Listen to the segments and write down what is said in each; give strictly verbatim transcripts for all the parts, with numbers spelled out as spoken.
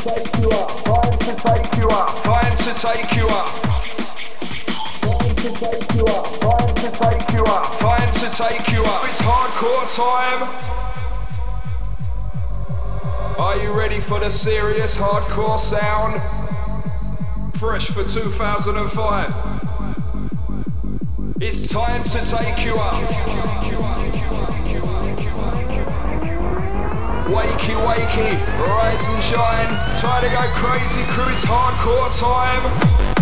take you up. Time to take you up. Time to take you up. Time to take you up. Time to take you up. Time to take you up. It's hardcore time. Are you ready for the serious hardcore sound? Fresh for two thousand five. It's time to take you up. Wakey, wakey, rise and shine. Time to go crazy, crew, it's hardcore time.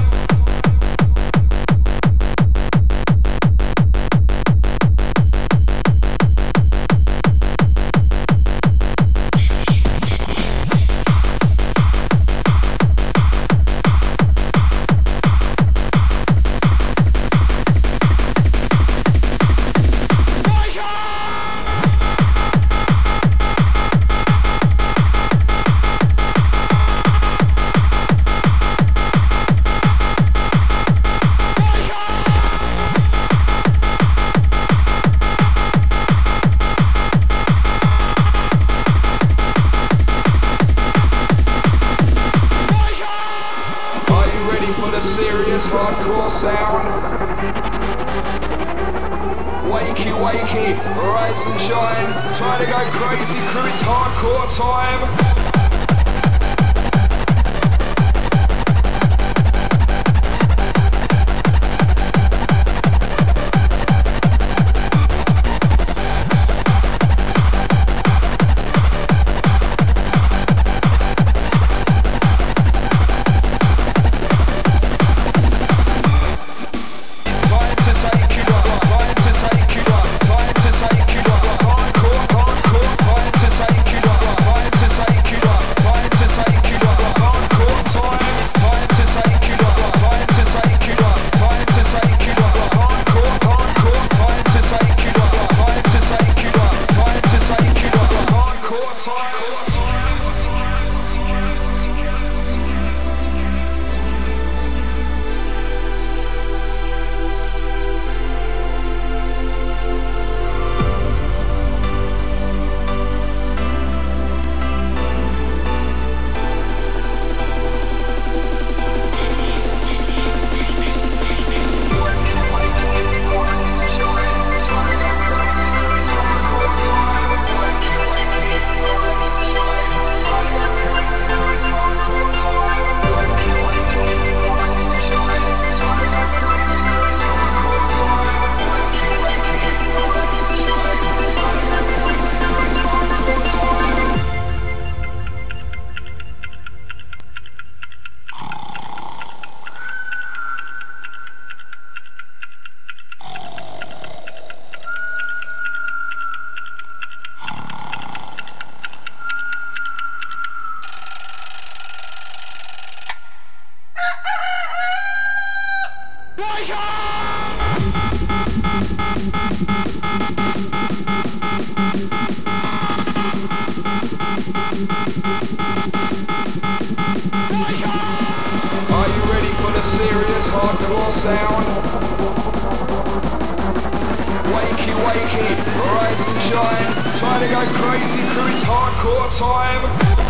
Hardcore sound. Wakey, wakey, rise and shine. Time to go crazy, crew, it's hardcore time. Hardcore sound. Wakey, wakey, rise and shine. Time to go crazy, crew, it's hardcore time.